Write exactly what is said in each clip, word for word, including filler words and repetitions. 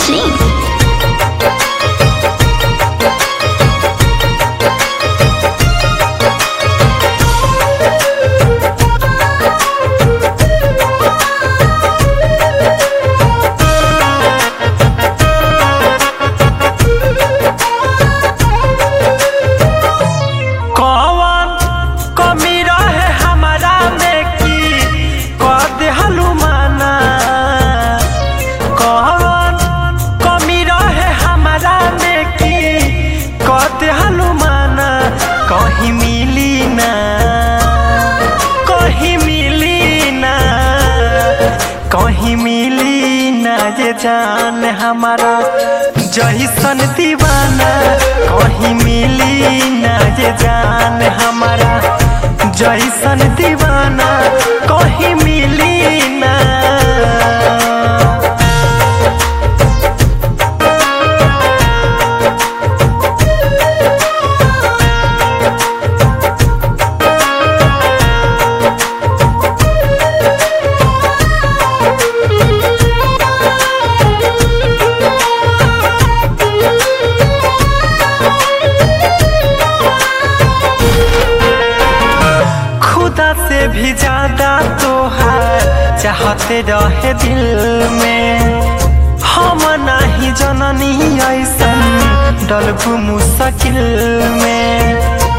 Singh. कहीं मिली ना कहीं मिली ना कहीं मिली ना ये जान हमारा जैसन दीवाना। कहीं मिली ना ये जान हमारा जैसन दीवाना। कहीं मिली ना से भी ज्यादा तोहार चाहते रहे दिल में। हम नहीं जननी ऐसन डलबू मुश्किल में।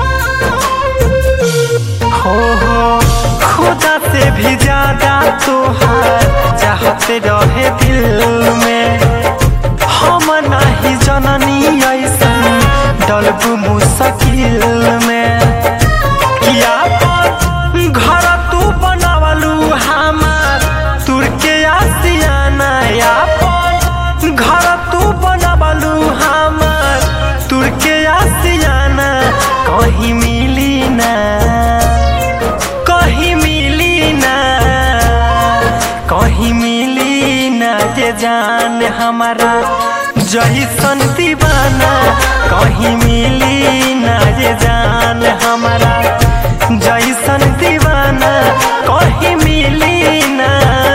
हो हो खुदा से भी ज्यादा तोहार चाहते रहे दिल में। हम नहीं जननी ऐसन डलबू मुश्किल में। किया घर तू बनावलू हमार तुर के आसियाना। यापन घर तू बनावलू हमार तुर के आसियाना। कहीं मिली ना कहीं मिली ना कहीं मिली ना ये जान हमारा जैसन दीवाना। कहीं मिली ना ये जान हमारा जैसन दीवाना। कहीं मिली ना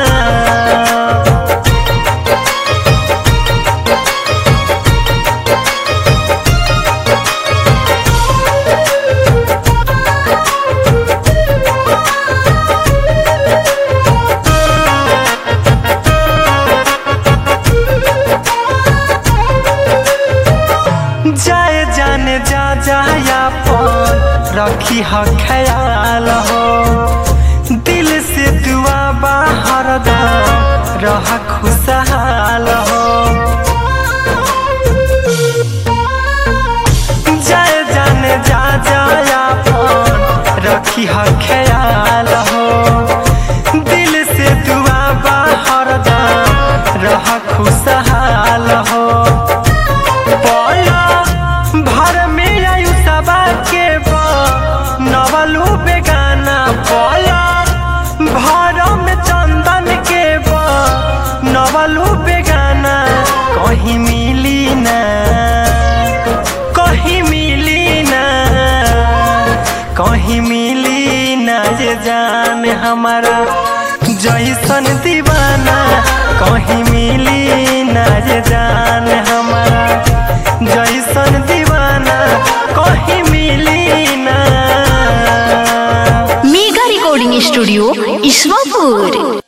जाए जाने जा जाया पर रखी ह ख्याल हो। दिल से दुआ बाहर दा रह खुशहाल हो। जाए जाने जा जाया पर रखी ह ख्याल हो। दिल से दुआ बाहर दा रह खुशहाल हो। भर में आयु सबा के नवलू बेगाना। बोला भर में चंदन के नवलू बेगाना। कहीं मिली ना कहीं मिली ना कहीं मिली ना ये जान हमारा जैसन दीवाना। कहीं मिली ना ये जान हमारा जैसन दीवाना। कहीं मिली ना। Mega recording studio Ishwarpur.